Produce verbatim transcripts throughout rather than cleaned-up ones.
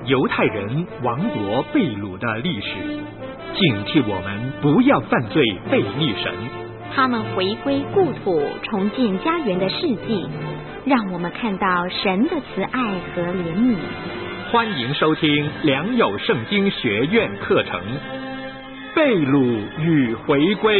犹太人亡国被掳的历史，警惕我们不要犯罪背逆神。 他们回归故土、重建家园的事迹，让我们看到神的慈爱和怜悯。 欢迎收听良友圣经学院课程《被掳与回归》。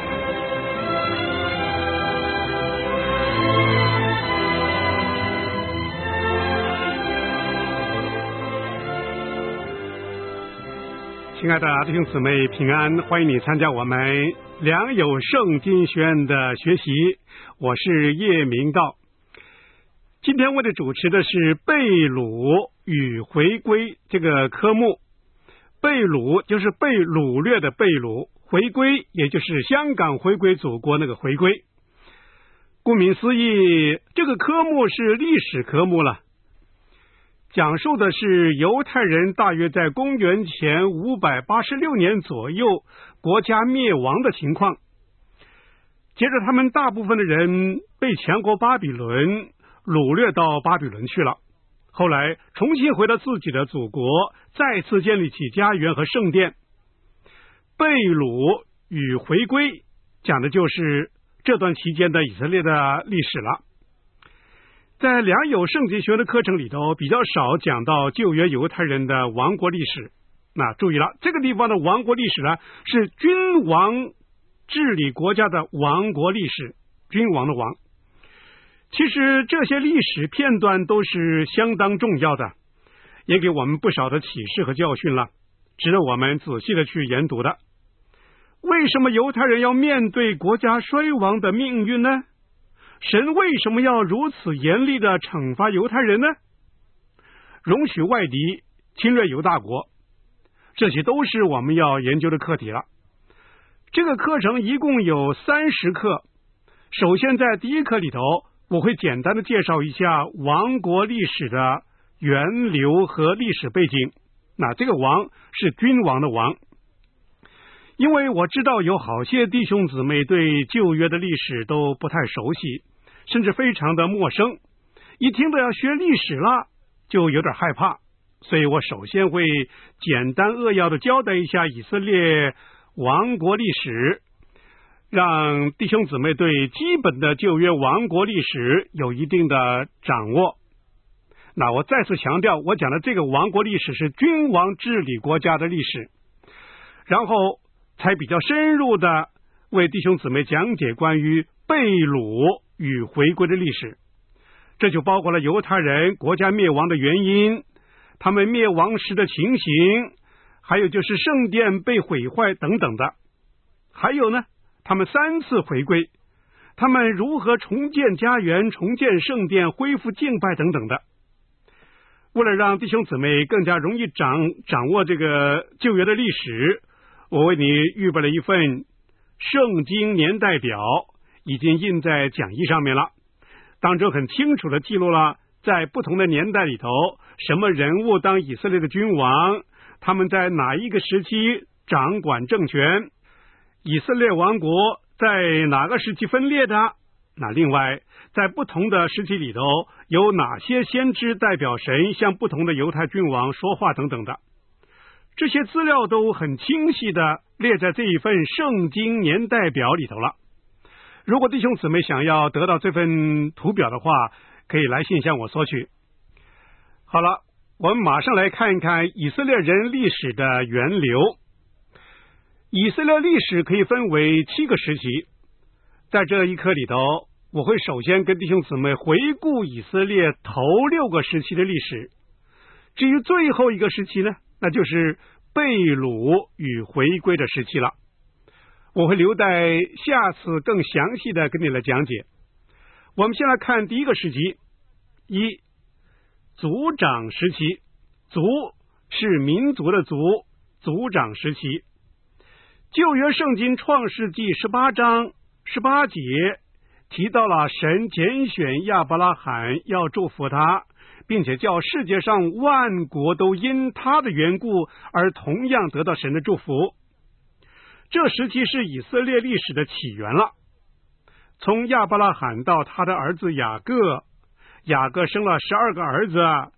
亲爱的弟兄姊妹平安，欢迎你参加我们良友圣经学院的学习，我是叶明道。今天为了主持的是被掳与回归这个科目。被掳就是被掳掠的被掳，回归也就是香港回归祖国那个回归。顾名思义，这个科目是历史科目了，讲述的是犹太人大约在公元前五百八十六年左右国家灭亡的情况。接着他们大部分的人被强国巴比伦掳掠到巴比伦去了，后来重新回到自己的祖国，再次建立起家园和圣殿。被掳与回归讲的就是这段期间的以色列的历史了。在良友圣经学的课程里头，比较少讲到旧约犹太人的亡国历史。那注意了，这个地方的亡国历史呢，是君王治理国家的亡国历史，君王的王。其实这些历史片段都是相当重要的，也给我们不少的启示和教训了，值得我们仔细的去研读的。为什么犹太人要面对国家衰亡的命运呢？神为什么要如此严厉的惩罚犹太人呢？容许外敌侵略犹大国，这些都是我们要研究的课题了。这个课程一共有三十课。首先在第一课里头，我会简单的介绍一下亡国历史的源流和历史背景。那这个王是君王的王。因为我知道有好些弟兄姊妹对旧约的历史都不太熟悉，甚至非常的陌生，一听到要学历史了就有点害怕，所以我首先会简单扼要的交代一下以色列亡国历史，让弟兄姊妹对基本的旧约亡国历史有一定的掌握。那我再次强调，我讲的这个亡国历史是君王治理国家的历史，然后才比较深入的为弟兄姊妹讲解关于被掳与回归的历史。这就包括了犹太人国家灭亡的原因，他们灭亡时的情形，还有就是圣殿被毁坏等等的。还有呢，他们三次回归，他们如何重建家园、重建圣殿、恢复敬拜等等的。为了让弟兄姊妹更加容易掌掌握这个旧约的历史，我为你预备了一份圣经年代表，已经印在讲义上面了。当中很清楚的记录了在不同的年代里头，什么人物当以色列的君王，他们在哪一个时期掌管政权，以色列王国在哪个时期分裂的。那另外在不同的时期里头，有哪些先知代表神向不同的犹太君王说话等等的。这些资料都很清晰的列在这一份圣经年代表里头了。如果弟兄姊妹想要得到这份图表的话，可以来信向我索取。好了，我们马上来看一看以色列人历史的源流。以色列历史可以分为七个时期，在这一课里头，我会首先跟弟兄姊妹回顾以色列头六个时期的历史。至于最后一个时期呢，那就是被掳与回归的时期了。我会留待下次更详细的跟你来讲解。我们先来看第一个时期，一、族长时期。族是民族的族，族长时期。旧约圣经创世纪十八章十八节提到了神拣选亚伯拉罕要祝福他，并且叫世界上万国都因他的缘故而同样得到神的祝福。这时期是以色列历史的起源了。从亚伯拉罕到他的儿子雅各，雅各生了十二个儿子，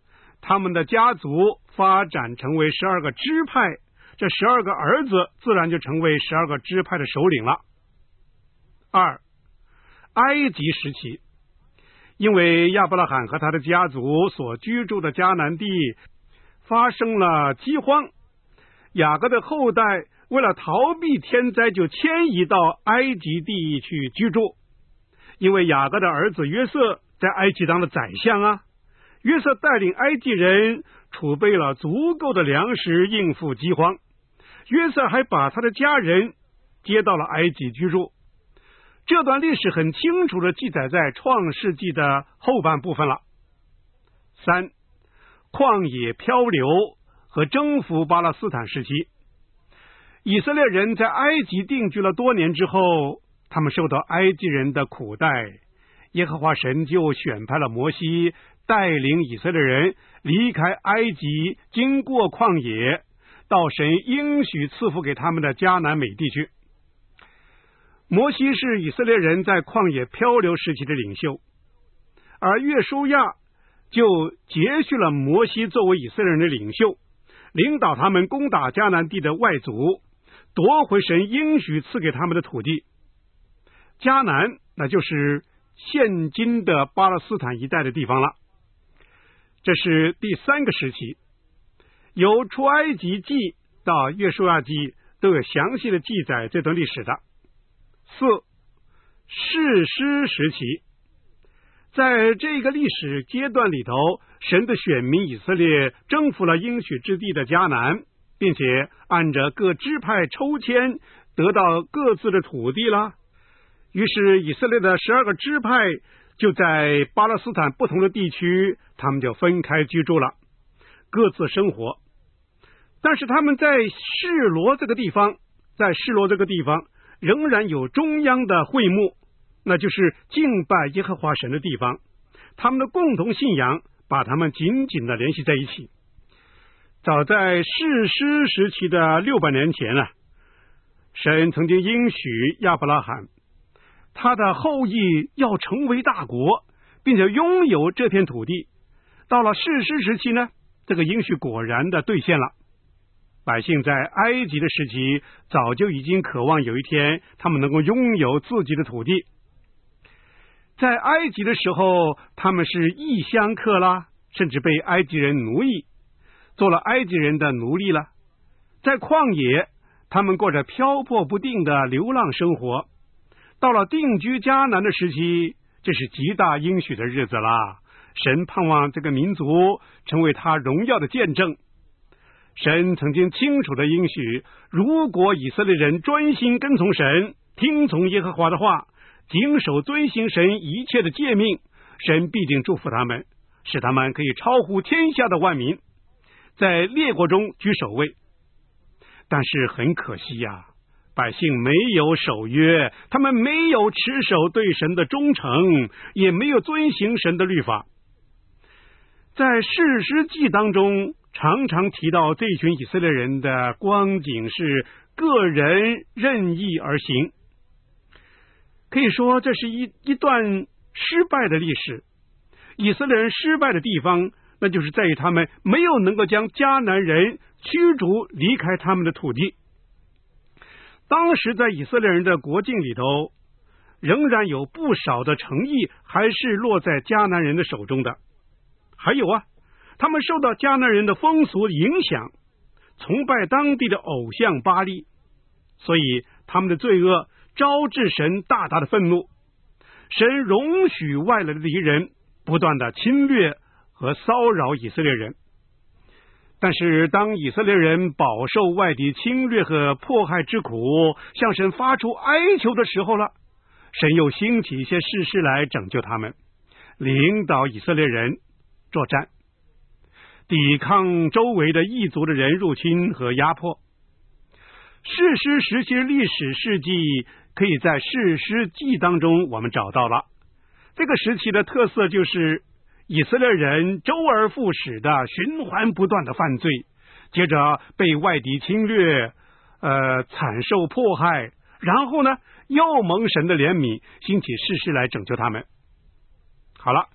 他们的家族发展成为十二个支派，这十二个儿子自然就成为十二个支派的首领了。二，埃及时期，因为亚伯拉罕和他的家族所居住的迦南地发生了饥荒，雅各的后代为了逃避天灾，就迁移到埃及地去居住。因为雅各的儿子约瑟在埃及当了宰相啊，约瑟带领埃及人储备了足够的粮食应付饥荒，约瑟还把他的家人接到了埃及居住。这段历史很清楚地记载在创世纪的后半部分了。三，旷野漂流和征服巴勒斯坦时期，以色列人在埃及定居了多年之后，他们受到埃及人的苦待，耶和华神就选派了摩西带领以色列人离开埃及，经过旷野，到神应许赐福给他们的迦南美地区。摩西是以色列人在旷野漂流时期的领袖，而约书亚就接续了摩西作为以色列人的领袖，领导他们攻打迦南地的外族，夺回神应许赐给他们的土地。迦南那就是现今的巴勒斯坦一带的地方了。这是第三个时期，由出埃及记到约书亚记都有详细的记载这段历史的。四，士师时期，在这个历史阶段里头，神的选民以色列征服了应许之地的迦南，并且按着各支派抽签得到各自的土地了。于是以色列的十二个支派就在巴勒斯坦不同的地区，他们就分开居住了，各自生活。但是他们在示罗这个地方，在示罗这个地方仍然有中央的会幕，那就是敬拜耶和华神的地方。他们的共同信仰把他们紧紧的联系在一起。早在士师时期的六百年前啊，神曾经应许亚伯拉罕，他的后裔要成为大国，并且拥有这片土地。到了士师时期呢，这个应许果然的兑现了。百姓在埃及的时期早就已经渴望有一天他们能够拥有自己的土地。在埃及的时候，他们是异乡客啦，甚至被埃及人奴役，做了埃及人的奴隶了。在旷野，他们过着漂泊不定的流浪生活。到了定居迦南的时期，这是极大应许的日子啦。神盼望这个民族成为他荣耀的见证。神曾经清楚的应许，如果以色列人专心跟从神，听从耶和华的话，谨守遵行神一切的诫命，神必定祝福他们，使他们可以超乎天下的万民，在列国中居首位。但是很可惜呀、啊，百姓没有守约，他们没有持守对神的忠诚，也没有遵行神的律法。在士师记当中常常提到这群以色列人的光景是个人任意而行，可以说这是一一段失败的历史。以色列人失败的地方，那就是在于他们没有能够将迦南人驱逐离开他们的土地。当时在以色列人的国境里头，仍然有不少的城邑还是落在迦南人的手中的。还有啊，他们受到迦南人的风俗影响，崇拜当地的偶像巴力，所以他们的罪恶招致神大大的愤怒。神容许外来的敌人不断的侵略和骚扰以色列人。但是当以色列人饱受外敌侵略和迫害之苦，向神发出哀求的时候了，神又兴起一些士师来拯救他们，领导以色列人作战，抵抗周围的异族的人入侵和压迫。士师时期的历史事迹可以在士师记当中我们找到了。这个时期的特色就是以色列人周而复始的循环不断的犯罪，接着被外敌侵略，呃，惨受迫害，然后呢又蒙神的怜悯，兴起士师来拯救他们。好了，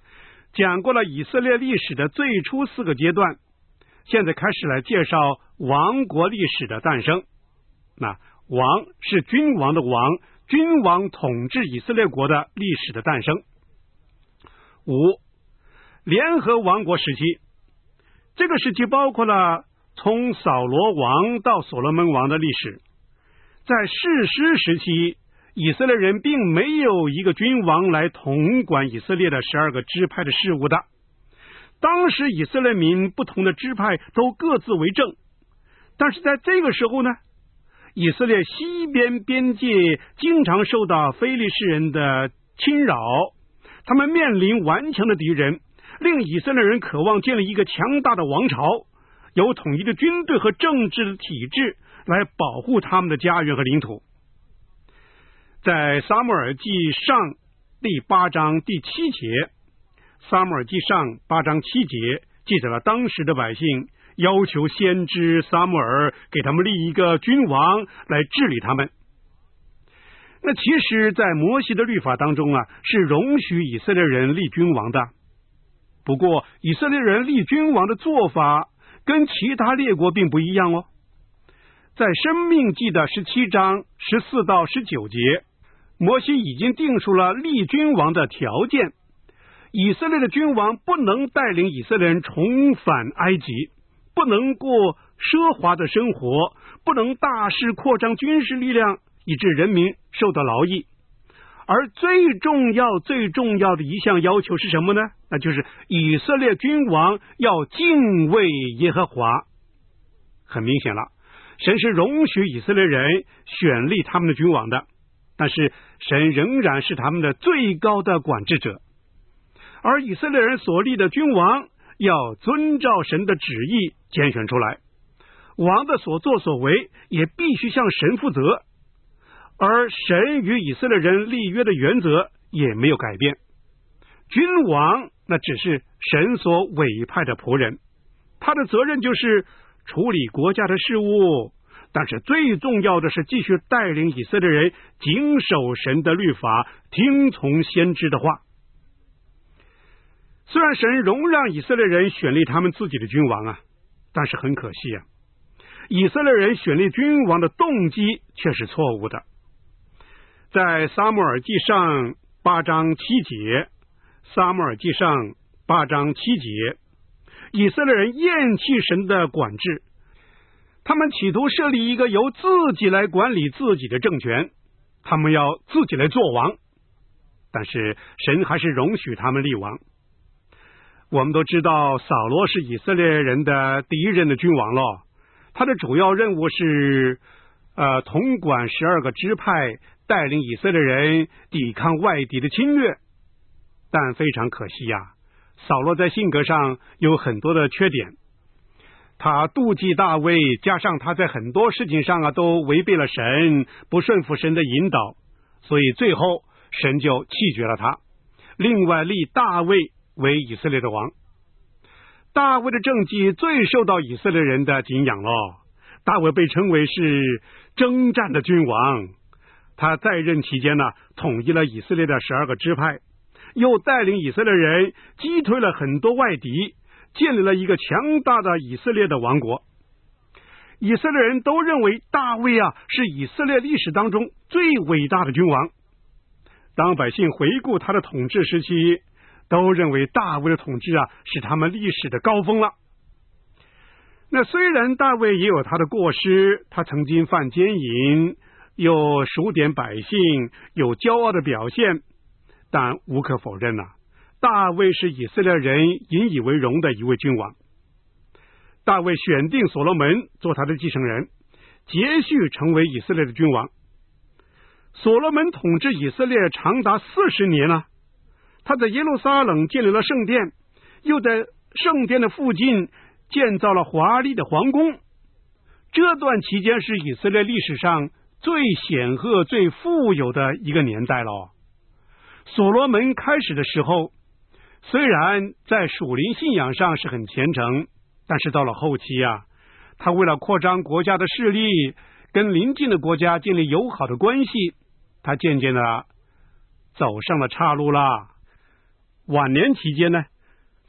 讲过了以色列历史的最初四个阶段，现在开始来介绍王国历史的诞生。那王是君王的王，君王统治以色列国的历史的诞生。五、联合王国时期，这个时期包括了从扫罗王到所罗门王的历史。在士师时期，以色列人并没有一个君王来统管以色列的十二个支派的事务的。当时以色列民不同的支派都各自为政，但是在这个时候呢，以色列西边边界经常受到非利士人的侵扰，他们面临顽强的敌人，令以色列人渴望建立一个强大的王朝，有统一的军队和政治的体制来保护他们的家园和领土。在撒母耳记上第八章第七节，撒母耳记上八章七节记载了当时的百姓要求先知撒母耳给他们立一个君王来治理他们。那其实在摩西的律法当中啊，是容许以色列人立君王的。不过以色列人立君王的做法跟其他列国并不一样哦。在申命记的十七章十四到十九节，摩西已经定出了立君王的条件。以色列的君王不能带领以色列人重返埃及，不能过奢华的生活，不能大肆扩张军事力量，以致人民受到劳役。而最重要最重要的一项要求是什么呢？那就是以色列君王要敬畏耶和华。很明显了，神是容许以色列人选立他们的君王的，但是神仍然是他们的最高的管制者。而以色列人所立的君王要遵照神的旨意拣选出来，王的所作所为也必须向神负责，而神与以色列人立约的原则也没有改变。君王那只是神所委派的仆人，他的责任就是处理国家的事务，但是最重要的是继续带领以色列人谨守神的律法，听从先知的话。虽然神容让以色列人选立他们自己的君王啊，但是很可惜啊，以色列人选立君王的动机却是错误的。在撒母耳记上八章七节，撒母耳记上八章七节，以色列人厌弃神的管制，他们企图设立一个由自己来管理自己的政权，他们要自己来做王，但是神还是容许他们立王。我们都知道扫罗是以色列人的第一任的君王了，他的主要任务是呃，统管十二个支派，带领以色列人抵抗外敌的侵略。但非常可惜呀、啊，扫罗在性格上有很多的缺点，他妒忌大卫，加上他在很多事情上啊都违背了神，不顺服神的引导，所以最后神就弃绝了他，另外立大卫为以色列的王。大卫的政绩最受到以色列人的敬仰咯，大卫被称为是征战的君王。他在任期间呢，统一了以色列的十二个支派，又带领以色列人击退了很多外敌，建立了一个强大的以色列的王国。以色列人都认为大卫啊是以色列历史当中最伟大的君王。当百姓回顾他的统治时期，都认为大卫的统治啊是他们历史的高峰了。那虽然大卫也有他的过失，他曾经犯奸淫，又数点百姓，有骄傲的表现，但无可否认啊，大卫是以色列人引以为荣的一位君王。大卫选定所罗门做他的继承人，接续成为以色列的君王。所罗门统治以色列长达四十年了、啊，他在耶路撒冷建立了圣殿，又在圣殿的附近建造了华丽的皇宫。这段期间是以色列历史上最显赫最富有的一个年代了。所罗门开始的时候，虽然在属灵信仰上是很虔诚，但是到了后期啊，他为了扩张国家的势力，跟邻近的国家建立友好的关系，他渐渐的走上了岔路了。晚年期间呢，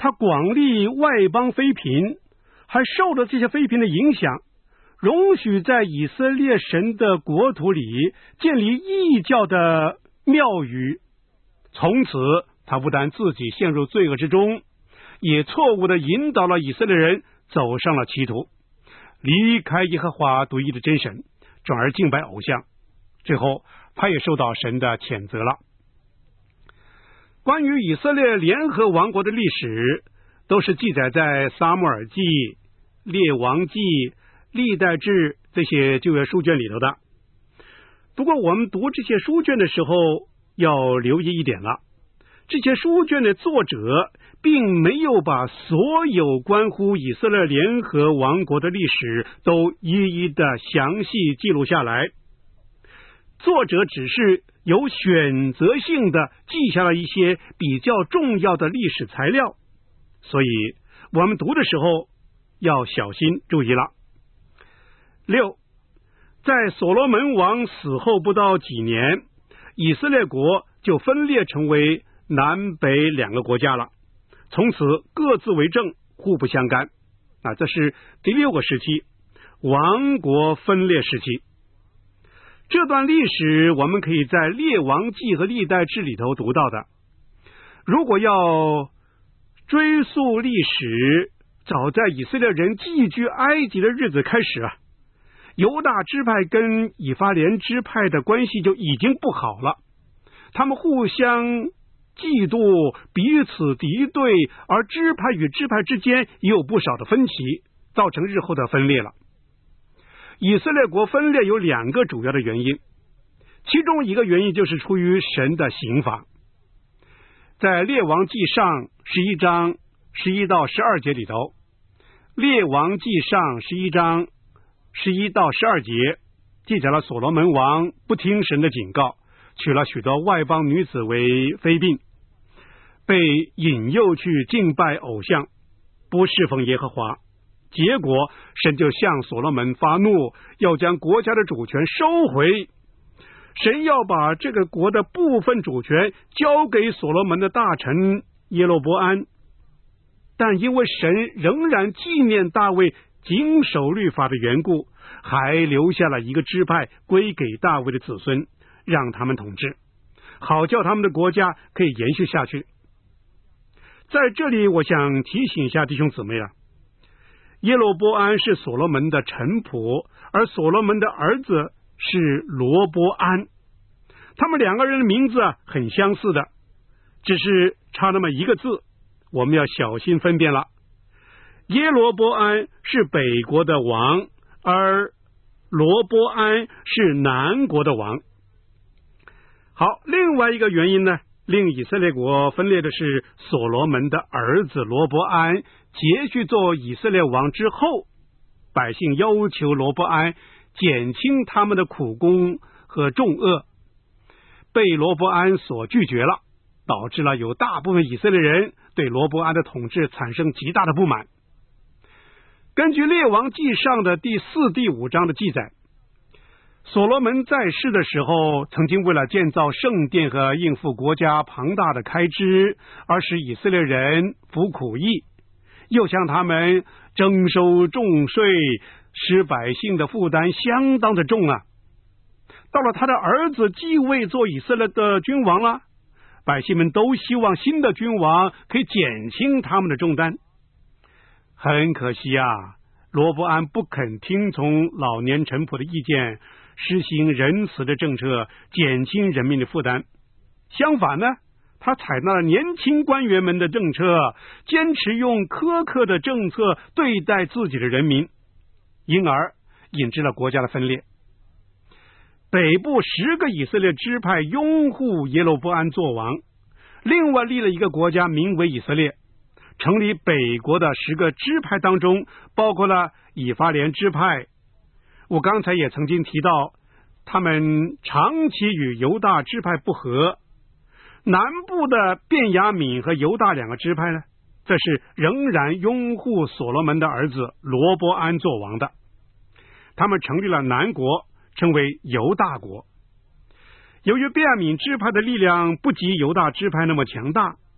他广立外邦妃嫔，还受了这些妃嫔的影响，容许在以色列神的国土里建立异教的庙宇。从此他不但自己陷入罪恶之中，也错误地引导了以色列人走上了歧途，离开耶和华独一的真神，转而敬拜偶像。最后他也受到神的谴责了。关于以色列联合王国的历史，都是记载在撒母耳记、列王记、历代志这些旧约书卷里头的。不过我们读这些书卷的时候要留意一点了，这些书卷的作者并没有把所有关乎以色列联合王国的历史都一一的详细记录下来，作者只是有选择性的记下了一些比较重要的历史材料，所以我们读的时候要小心注意了。六，在所罗门王死后不到几年，以色列国就分裂成为南北两个国家了，从此各自为政，互不相干。啊，这是第六个时期，王国分裂时期。这段历史我们可以在列王记和历代志里头读到的。如果要追溯历史，早在以色列人寄居埃及的日子开始啊，犹大支派跟以法莲支派的关系就已经不好了，他们互相嫉妒，彼此敌对，而支派与支派之间也有不少的分歧，造成日后的分裂了。以色列国分裂有两个主要的原因，其中一个原因就是出于神的刑罚。在列王记上十一章十一到十二节里头，列王记上十一章十一到十二节记载了所罗门王不听神的警告，娶了许多外邦女子为妃嫔，被引诱去敬拜偶像，不侍奉耶和华。结果神就向所罗门发怒，要将国家的主权收回。神要把这个国的部分主权交给所罗门的大臣耶罗波安，但因为神仍然纪念大卫谨守律法的缘故，还留下了一个支派归给大卫的子孙，让他们统治，好叫他们的国家可以延续下去。在这里我想提醒一下弟兄姊妹了，耶罗波安是所罗门的臣仆，而所罗门的儿子是罗波安，他们两个人的名字很相似的，只是差那么一个字，我们要小心分辨了。耶罗波安是北国的王，而罗波安是南国的王。好，另外一个原因呢，令以色列国分裂的是所罗门的儿子罗波安接续做以色列王之后，百姓要求罗波安减轻他们的苦功和重恶，被罗波安所拒绝了，导致了有大部分以色列人对罗波安的统治产生极大的不满。根据列王记上的第四、第五章的记载，所罗门在世的时候，曾经为了建造圣殿和应付国家庞大的开支，而使以色列人服苦役，又向他们征收重税，使百姓的负担相当的重啊。到了他的儿子继位做以色列的君王了，百姓们都希望新的君王可以减轻他们的重担。很可惜啊，罗波安不肯听从老年臣仆的意见，实行仁慈的政策，减轻人民的负担。相反呢，他采纳了年轻官员们的政策，坚持用苛刻的政策对待自己的人民，因而引致了国家的分裂。北部十个以色列支派拥护耶罗波安做王，另外立了一个国家名为以色列。成立北国的十个支派当中，包括了以法莲支派。我刚才也曾经提到，他们长期与犹大支派不和。南部的便雅悯和犹大两个支派呢，这是仍然拥护所罗门的儿子罗波安做王的。他们成立了南国，称为犹大国。由于便雅悯支派的力量不及犹大支派那么强大，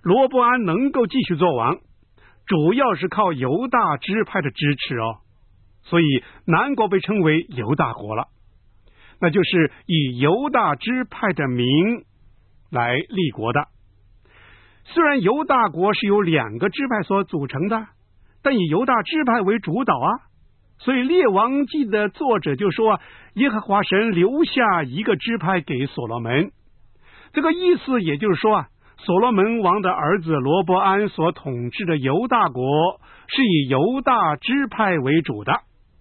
罗伯安能够继续做王，主要是靠犹大支派的支持哦，所以南国被称为犹大国了，那就是以犹大支派的名来立国的。虽然犹大国是由两个支派所组成的，但以犹大支派为主导啊，所以列王记的作者就说，耶和华神留下一个支派给所罗门。这个意思也就是说啊，所罗门王的儿子罗伯安所统治的犹大国是以犹大支派为主的。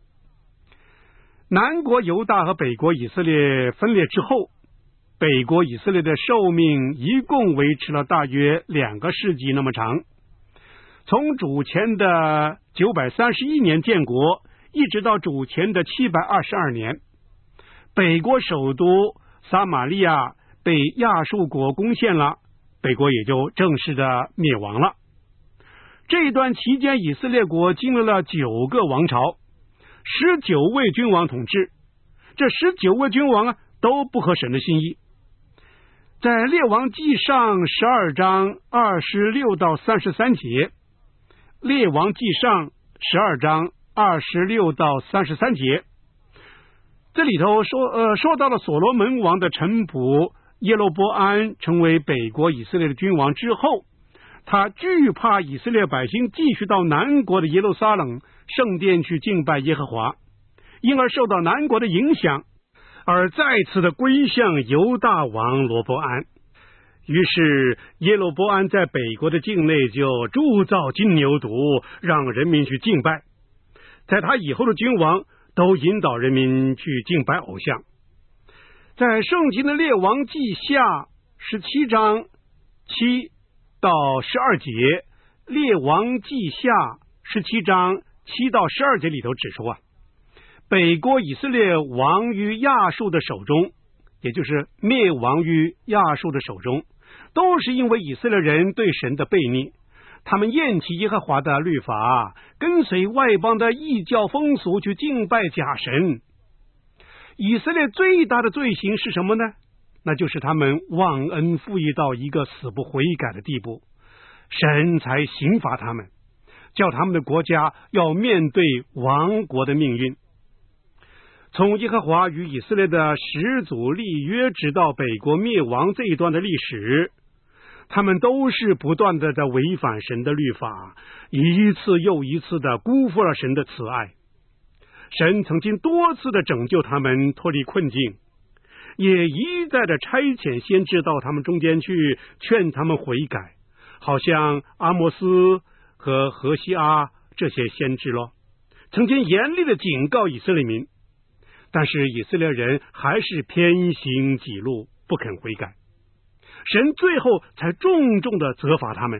南国犹大和北国以色列分裂之后，北国以色列的寿命一共维持了大约两个世纪那么长，从主前的九百三十一年建国，一直到主前的七百二十二年，北国首都撒玛利亚被亚述国攻陷了，北国也就正式的灭亡了。这一段期间，以色列国经历了九个王朝，十九位君王统治，这十九位君王啊都不合神的心意。在列王记上十二章二十六到三十三节，列王记上十二章二十六到三十三节，这里头说呃说到了所罗门王的臣仆耶罗波安成为北国以色列的君王之后，他惧怕以色列百姓继续到南国的耶路撒冷圣殿去敬拜耶和华，因而受到南国的影响，而再次的归向犹大王罗伯安。于是耶罗波安在北国的境内就铸造金牛犊，让人民去敬拜。在他以后的君王都引导人民去敬拜偶像。在圣经的列王记下十七章七到十二节，列王记下十七章七到十二节里头指出啊，北国以色列亡于亚述的手中，也就是灭亡于亚述的手中，都是因为以色列人对神的悖逆，他们厌弃耶和华的律法，跟随外邦的异教风俗去敬拜假神。以色列最大的罪行是什么呢？那就是他们忘恩负义到一个死不悔改的地步，神才刑罚他们，叫他们的国家要面对亡国的命运。从耶和华与以色列的始祖立约直到北国灭亡这一段的历史，他们都是不断的在违反神的律法，一次又一次的辜负了神的慈爱。神曾经多次的拯救他们脱离困境，也一再的差遣先知到他们中间去劝他们悔改，好像阿摩斯和何西阿这些先知咯，曾经严厉的警告以色列民，但是以色列人还是偏行己路，不肯悔改，神最后才重重的责罚他们。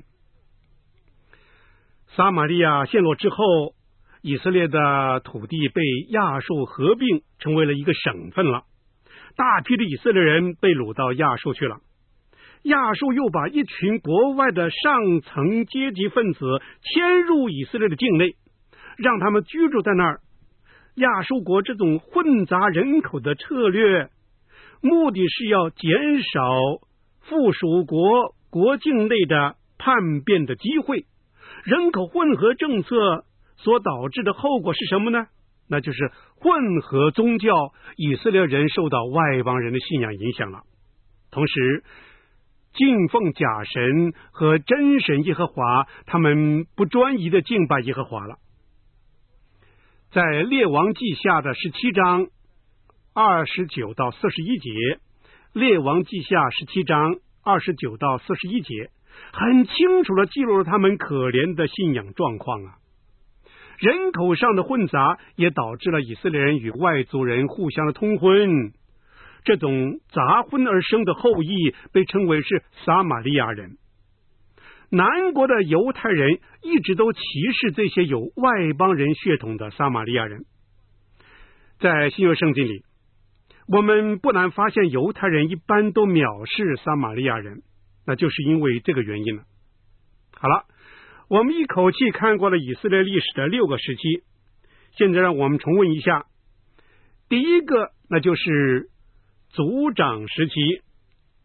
撒玛利亚陷落之后，以色列的土地被亚述合并，成为了一个省份了，大批的以色列人被掳到亚述去了。亚述又把一群国外的上层阶级分子迁入以色列的境内，让他们居住在那儿。亚述国这种混杂人口的策略，目的是要减少附属国国境内的叛变的机会。人口混合政策所导致的后果是什么呢？那就是混合宗教，以色列人受到外邦人的信仰影响了，同时敬奉假神和真神耶和华，他们不专一的敬拜耶和华了。在列王记下的十七章二十九到四十一节，列王记下十七章二十九到四十一节很清楚的记录了他们可怜的信仰状况啊。人口上的混杂也导致了以色列人与外族人互相的通婚，这种杂婚而生的后裔被称为是撒玛利亚人。南国的犹太人一直都歧视这些有外邦人血统的撒玛利亚人。在新约圣经里，我们不难发现犹太人一般都藐视撒玛利亚人，那就是因为这个原因了。好了，我们一口气看过了以色列历史的六个时期，现在让我们重温一下。第一个，那就是族长时期，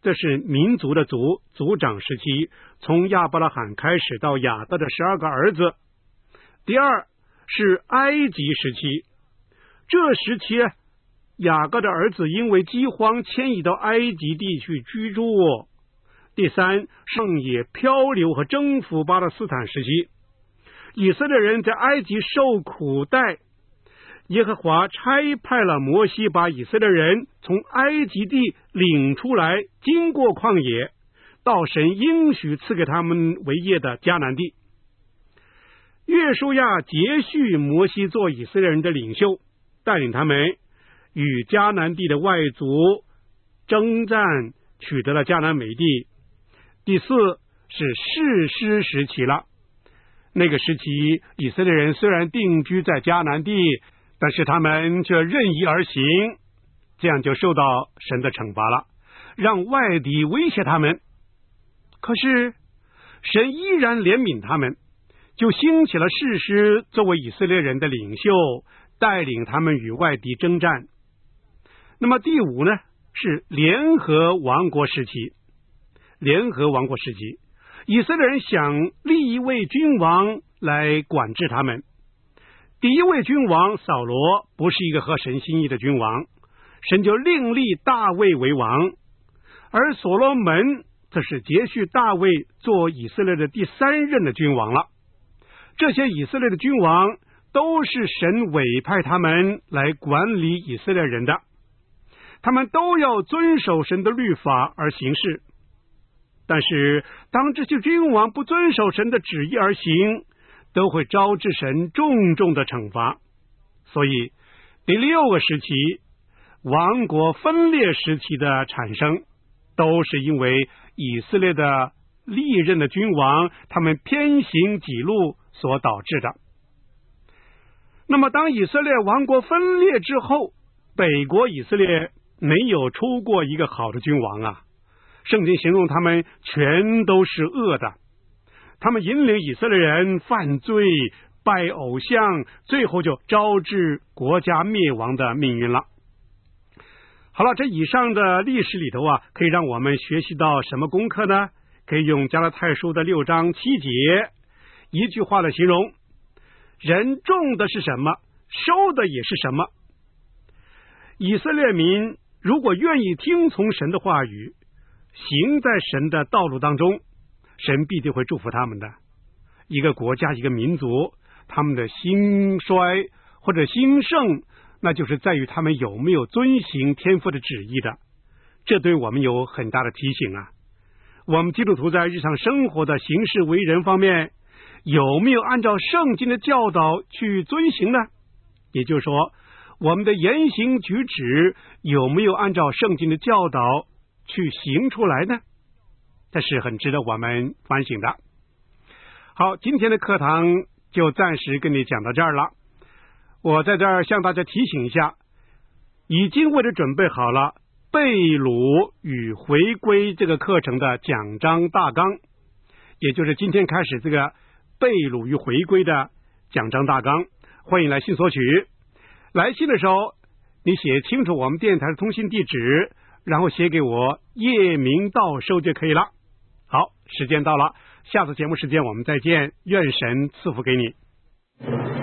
这是民族的族族长时期，从亚伯拉罕开始到亚当的十二个儿子。第二是埃及时期，这时期雅各的儿子因为饥荒迁移到埃及地去居住。第三，上野漂流和征服巴勒斯坦时期，以色列人在埃及受苦待，耶和华差派了摩西把以色列人从埃及地领出来，经过旷野，到神应许赐给他们为业的迦南地。约书亚接续摩西做以色列人的领袖，带领他们与迦南地的外族征战，取得了迦南美地。第四是士师时期了，那个时期以色列人虽然定居在迦南地，但是他们却任意而行，这样就受到神的惩罚了，让外敌威胁他们。可是神依然怜悯他们，就兴起了士师作为以色列人的领袖，带领他们与外敌征战。那么第五呢，是联合王国时期。联合王国时期，以色列人想立一位君王来管制他们。第一位君王扫罗不是一个合神心意的君王，神就另立大卫为王，而所罗门则是接续大卫做以色列的第三任的君王了。这些以色列的君王都是神委派他们来管理以色列人的，他们都要遵守神的律法而行事。但是当这些君王不遵守神的旨意而行，都会招致神重重的惩罚。所以第六个时期，王国分裂时期的产生，都是因为以色列的历任的君王他们偏行己路所导致的。那么当以色列王国分裂之后，北国以色列没有出过一个好的君王啊，圣经形容他们全都是恶的，他们引领以色列人犯罪拜偶像，最后就招致国家灭亡的命运了。好了，这以上的历史里头啊，可以让我们学习到什么功课呢？可以用加拉太书的六章七节一句话来形容：人种的是什么，收的也是什么。以色列民如果愿意听从神的话语，行在神的道路当中，神必定会祝福他们的。一个国家一个民族，他们的兴衰或者兴盛，那就是在于他们有没有遵行天父的旨意的。这对我们有很大的提醒啊。我们基督徒在日常生活的行事为人方面，有没有按照圣经的教导去遵行呢？也就是说，我们的言行举止有没有按照圣经的教导去行出来呢？这是很值得我们反省的。好，今天的课堂就暂时跟你讲到这儿了。我在这儿向大家提醒一下，已经为了准备好了被掳与回归这个课程的讲章大纲，也就是今天开始这个被掳与回归的讲章大纲，欢迎来信索取。来信的时候，你写清楚我们电台的通信地址，然后写给我叶明道收就可以了。好，时间到了，下次节目时间我们再见，愿神赐福给你。